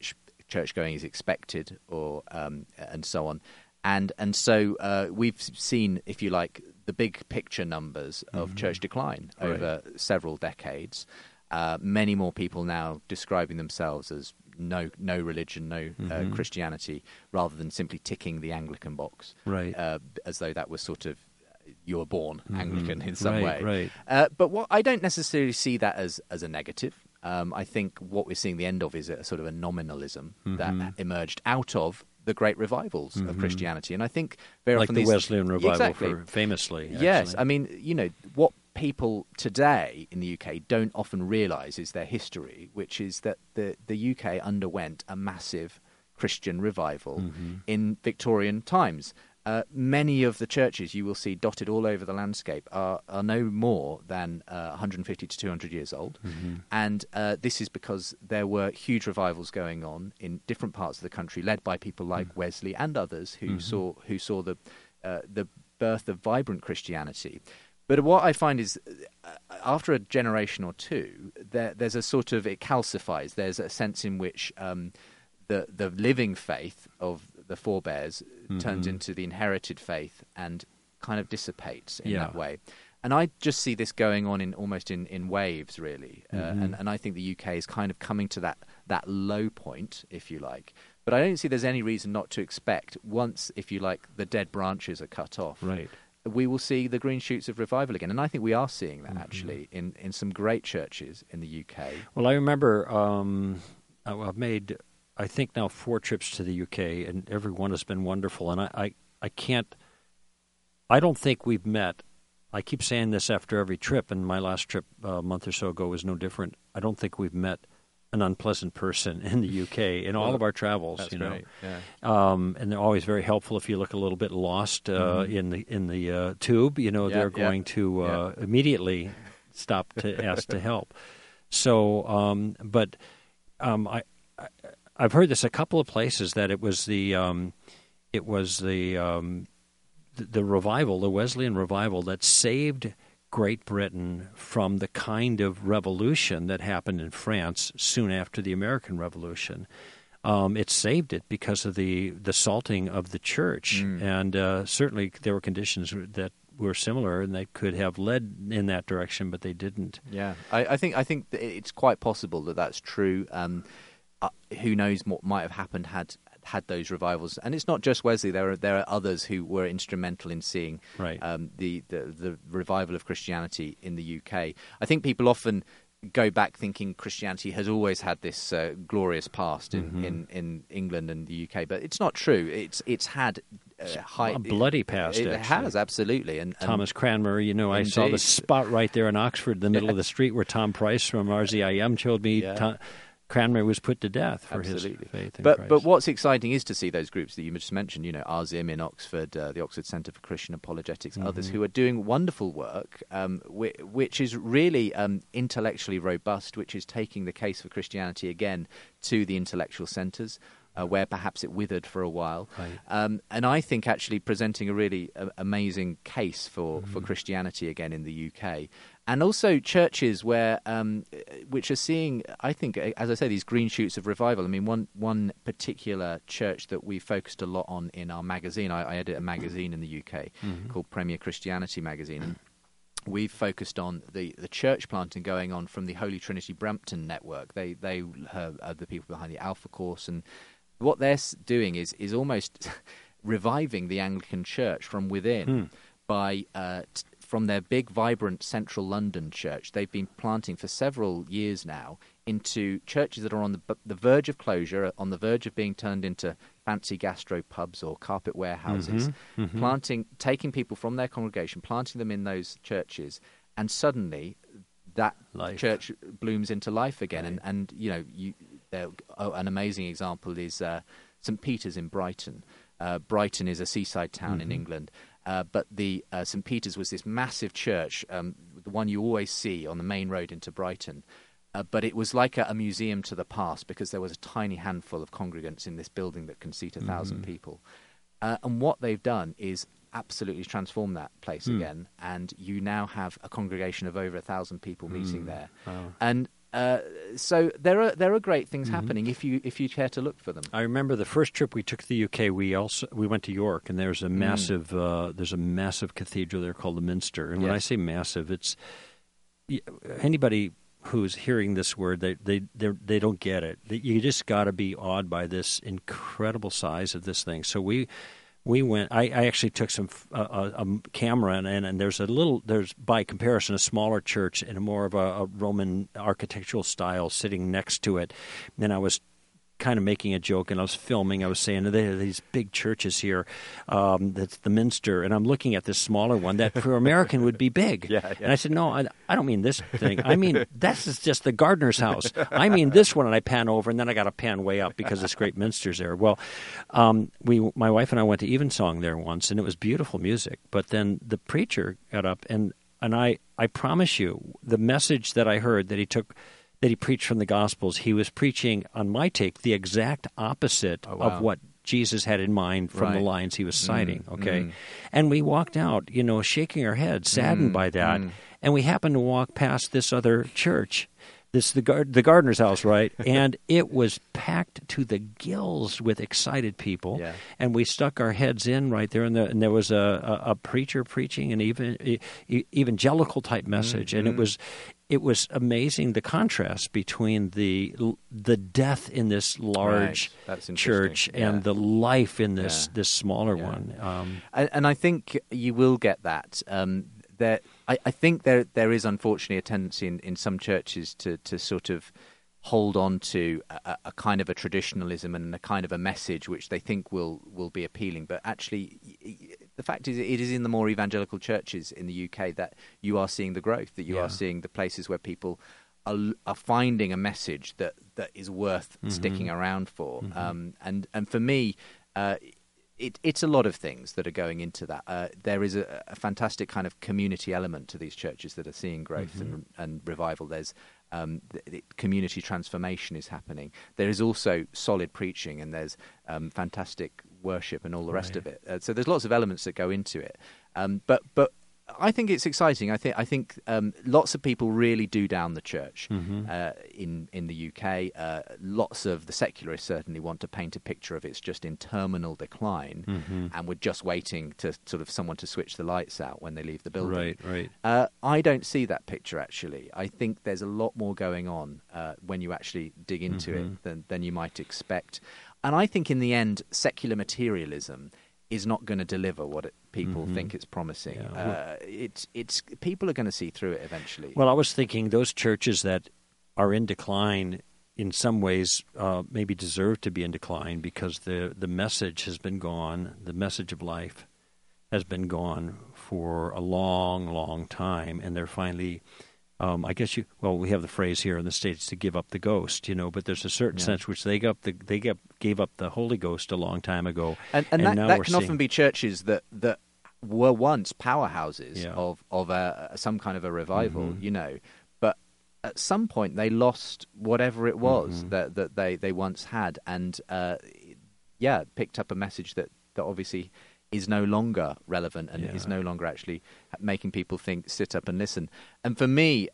church going is expected, or and so on. And so we've seen, if you like, the big picture numbers of church decline over several decades. Many more people now describing themselves as no religion, no Christianity, rather than simply ticking the Anglican box, as though that was sort of you were born Anglican in some way. But what I don't necessarily see that as a negative. I think what we're seeing the end of is a sort of a nominalism that emerged out of the great revivals of Christianity, and I think very like often the Wesleyan revival, famously. Yes, actually. I mean, what people today in the UK don't often realise is their history, which is that the UK underwent a massive Christian revival in Victorian times. Many of the churches you will see dotted all over the landscape are no more than 150 to 200 years old. And this is because there were huge revivals going on in different parts of the country, led by people like Wesley and others who saw the birth of vibrant Christianity. But what I find is, after a generation or two, there's a sort of, it calcifies. There's a sense in which the living faith of the forebears turns into the inherited faith and kind of dissipates in that way. And I just see this going on almost in waves, really. And I think the UK is kind of coming to that low point, if you like. But I don't see there's any reason not to expect, once, if you like, the dead branches are cut off, we will see the green shoots of revival again. And I think we are seeing that, actually, in some great churches in the UK. Well, I remember I've made, I think now, 4 trips to the UK, and every one has been wonderful. And I don't think we've met. I keep saying this after every trip, and my last trip a month or so ago was no different. I don't think we've met an unpleasant person in the UK in all of our travels. That's great. Yeah. And they're always very helpful if you look a little bit lost in the tube. They're going to immediately stop to ask to help. So, but I've heard this a couple of places that it was the revival, the Wesleyan revival, that saved Great Britain from the kind of revolution that happened in France soon after the American Revolution. It saved it because of the salting of the church, and certainly there were conditions that were similar, and they could have led in that direction, but they didn't. Yeah, I think that it's quite possible that that's true. Who knows what might have happened had those revivals, and it's not just Wesley. There are others who were instrumental in seeing the revival of Christianity in the UK. I think people often go back thinking Christianity has always had this glorious past in England and the UK, but it's not true. It's had a bloody past. It has, absolutely. And Thomas Cranmer, I saw the spot right there in Oxford, in the middle of the street, where Tom Price from RZIM told me. Cranmer was put to death for his faith in Christ. But what's exciting is to see those groups that you just mentioned, RZIM in Oxford, the Oxford Centre for Christian Apologetics, others who are doing wonderful work, which is really intellectually robust, which is taking the case for Christianity again to the intellectual centres, where perhaps it withered for a while. And I think actually presenting a really amazing case for Christianity again in the UK. And also churches where, which are seeing, I think, as I say, these green shoots of revival. I mean, one particular church that we focused a lot on in our magazine, I edit a magazine in the UK called Premier Christianity Magazine, and we've focused on the church planting going on from the Holy Trinity Brampton network. They are the people behind the Alpha Course, and what they're doing is almost reviving the Anglican Church from within by from their big, vibrant central London church. They've been planting for several years now into churches that are on the verge of closure, on the verge of being turned into fancy gastro pubs or carpet warehouses, taking people from their congregation, planting them in those churches, and suddenly that church blooms into life again. And an amazing example is St. Peter's in Brighton. Brighton is a seaside town in England. But the St. Peter's was this massive church, the one you always see on the main road into Brighton. But it was like a museum to the past, because there was a tiny handful of congregants in this building that can seat 1,000 people. And what they've done is absolutely transform that place again, and you now have a congregation of over 1,000 people meeting there. Wow. And So there are great things happening if you care to look for them. I remember the first trip we took to the UK. We went to York, and there's a massive cathedral there called the Minster. And when I say massive, it's anybody who's hearing this word, they don't get it. You just got to be awed by this incredible size of this thing. So we went. I actually took a camera, and there's by comparison a smaller church and more of a Roman architectural style sitting next to it. Then I was kind of making a joke, and I was filming. I was saying, there are these big churches here. That's the Minster, and I'm looking at this smaller one that for American would be big. And I said, no, I don't mean this thing. I mean, that's just the gardener's house. I mean this one, and I pan over, and then I got to pan way up because this great Minster's there. Well, my wife and I went to Evensong there once, and it was beautiful music. But then the preacher got up, and I promise you, the message that I heard that he preached from the Gospels, he was preaching, on my take, the exact opposite of what Jesus had in mind from the lines he was citing, okay? And we walked out, shaking our heads, saddened by that, and we happened to walk past this other church, the gardener's house, right? And it was packed to the gills with excited people, and we stuck our heads in right there, and there was a preacher preaching an evangelical type message, and it was amazing the contrast between the death in this large church and the life in this smaller one. And I think you will get that. I think there is unfortunately a tendency in some churches to sort of hold on to a kind of a traditionalism and a kind of a message which they think will be appealing. But actually, the fact is, it is in the more evangelical churches in the UK that you are seeing the growth, that you are seeing the places where people are finding a message that is worth sticking around for. And for me, it's a lot of things that are going into that. There is a fantastic kind of community element to these churches that are seeing growth and revival. There's the community transformation is happening. There is also solid preaching, and there's fantastic worship and all the rest of it. So there's lots of elements that go into it. But I think it's exciting. I think lots of people really do down the church in the UK. Lots of the secularists certainly want to paint a picture of it's just in terminal decline, and we're just waiting to sort of someone to switch the lights out when they leave the building. Right. I don't see that picture actually. I think there's a lot more going on when you actually dig into it than you might expect. And I think in the end, secular materialism is not going to deliver what people think it's promising. It's people are going to see through it eventually. Well, I was thinking those churches that are in decline in some ways maybe deserve to be in decline because the message has been gone. The message of life has been gone for a long, long time, and they're finally... we have the phrase here in the States to give up the ghost, but there's a certain sense which they gave up the Holy Ghost a long time ago. And that can often be churches that were once powerhouses of some kind of a revival, but at some point they lost whatever it was that they once had, and picked up a message that obviously is no longer relevant and is no longer actually making people think, sit up and listen. And for me,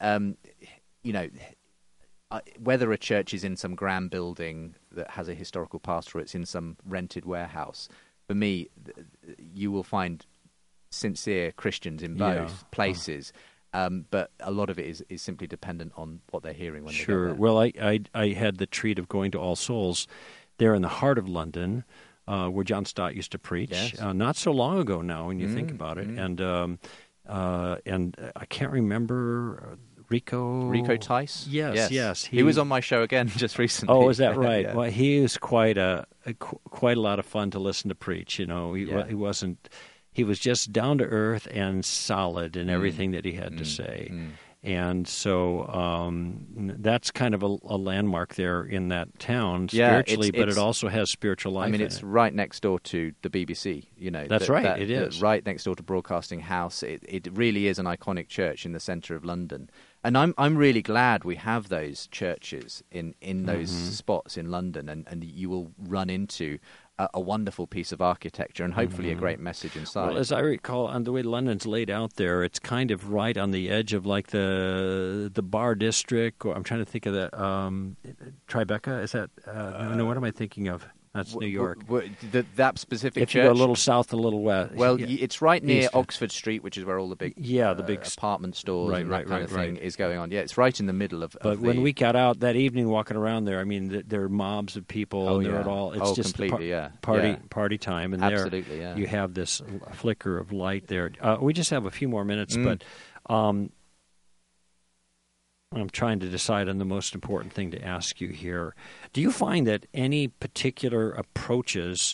whether a church is in some grand building that has a historical past or it's in some rented warehouse, for me, you will find sincere Christians in both places. But a lot of it is simply dependent on what they're hearing when they go there. Well, I had the treat of going to All Souls there in the heart of London, where John Stott used to preach, not so long ago now when you think about it. And I can't remember Rico Tice? Yes. He was on my show again just recently. Oh, is that right? Yeah. Well, he was quite a lot of fun to listen to preach. He wasn't. He was just down to earth and solid in everything that he had to say. And so that's kind of a landmark there in that town spiritually, but it also has spiritual life. I mean, it's right next door to the BBC. That's right. It is right next door to Broadcasting House. It really is an iconic church in the centre of London, and I'm really glad we have those churches in those spots in London, and you will run into a wonderful piece of architecture and hopefully a great message inside. Well, as I recall, on the way London's laid out there, it's kind of right on the edge of like the Bar District, or I'm trying to think of that, Tribeca, is that, no, what am I thinking of? That's New York. That specific if church? you go a little south, a little west. Well, it's right near Oxford Street, which is where all the big apartment stores and that kind of thing is going on. Yeah, it's right in the middle of But when we got out that evening walking around there, I mean, there are mobs of people. And they're at all. It's just completely, party time. And absolutely, there you have this flicker of light there. We just have a few more minutes, but I'm trying to decide on the most important thing to ask you here. Do you find that any particular approaches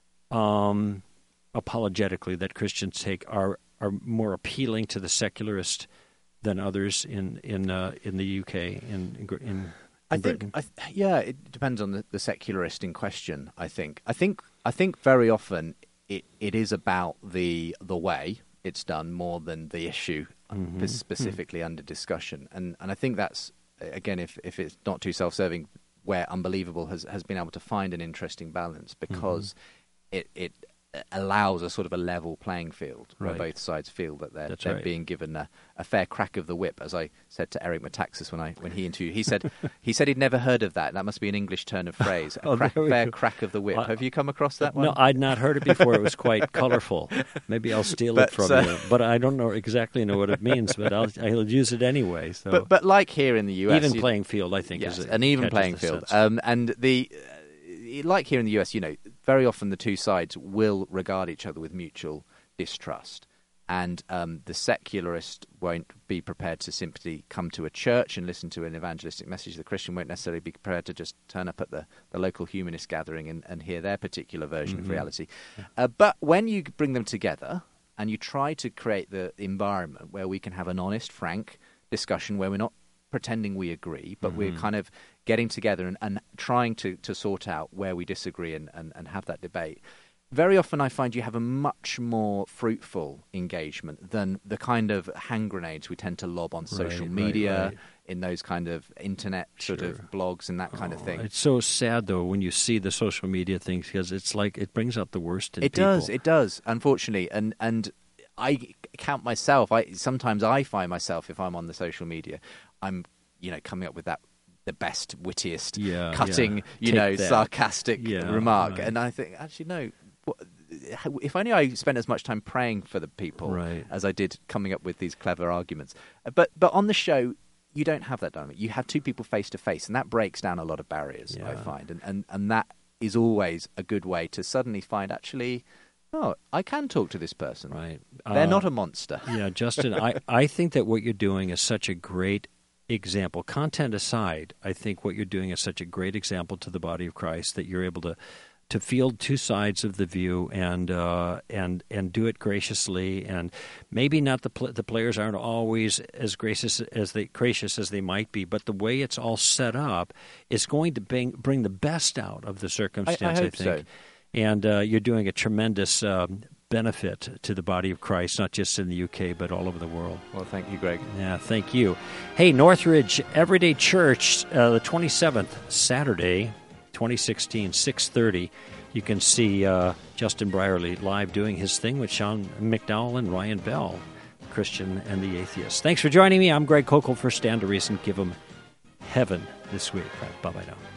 apologetically that Christians take are more appealing to the secularist than others in the UK, in Britain? It depends on the secularist in question, I think. I think very often it is about the way it's done more than the issue specifically under discussion. And I think that's, again, if it's not too self-serving, where Unbelievable has been able to find an interesting balance, because it allows a sort of a level playing field where both sides feel that they're being given a fair crack of the whip. As I said to Eric Metaxas when he interviewed, he said he'd never heard of that. That must be an English turn of phrase. Fair crack of the whip. Have you come across that one? No, I'd not heard it before. It was quite colorful. Maybe I'll steal it from you, but I don't exactly know what it means. But I'll use it anyway. So. But like here in the US, even playing field, I think, is an even playing field. And like here in the US, very often the two sides will regard each other with mutual distrust. And the secularist won't be prepared to simply come to a church and listen to an evangelistic message. The Christian won't necessarily be prepared to just turn up at the local humanist gathering and hear their particular version of reality. But when you bring them together and you try to create the environment where we can have an honest, frank discussion where we're not pretending we agree, but we're kind of getting together and trying to sort out where we disagree and have that debate. Very often I find you have a much more fruitful engagement than the kind of hand grenades we tend to lob on social media, in those kind of internet sort of blogs and that kind of thing. It's so sad, though, when you see the social media things, because it's like it brings out the worst in people. It does, unfortunately. And I count myself, sometimes I find myself, if I'm on the social media, I'm, coming up with the best, wittiest, cutting, sarcastic remark. Right. And I think, actually, no. If only I spent as much time praying for the people as I did coming up with these clever arguments. But on the show, you don't have that dynamic. You have two people face to face, and that breaks down a lot of barriers, I find. And that is always a good way to suddenly find, actually, I can talk to this person. Right. They're not a monster. Yeah, Justin, I think that what you're doing is such a great example. Content aside, I think what you're doing is such a great example to the body of Christ that you're able to field two sides of the view and do it graciously, and maybe not the players aren't always as gracious as they might be, but the way it's all set up is going to bring the best out of the circumstance. I hope think. So. And you're doing a tremendous benefit to the body of Christ, not just in the UK, but all over the world. Well, thank you, Greg. Yeah, thank you. Hey, Northridge Everyday Church, the 27th, Saturday, 2016, 6:30. You can see Justin Brierly live doing his thing with Sean McDowell and Ryan Bell, Christian and the Atheist. Thanks for joining me. I'm Greg Kokel for Stand to Reason. Give them heaven this week. Bye-bye now.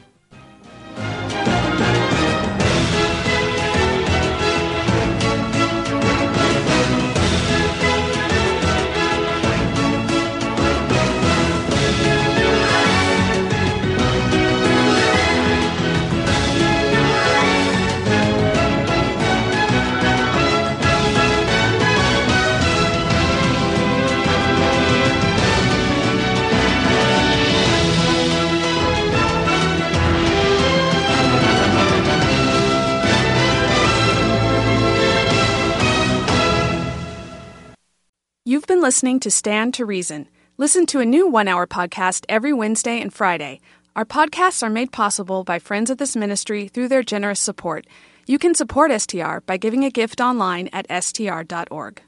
You've been listening to Stand to Reason. Listen to a new 1-hour podcast every Wednesday and Friday. Our podcasts are made possible by friends of this ministry through their generous support. You can support STR by giving a gift online at str.org.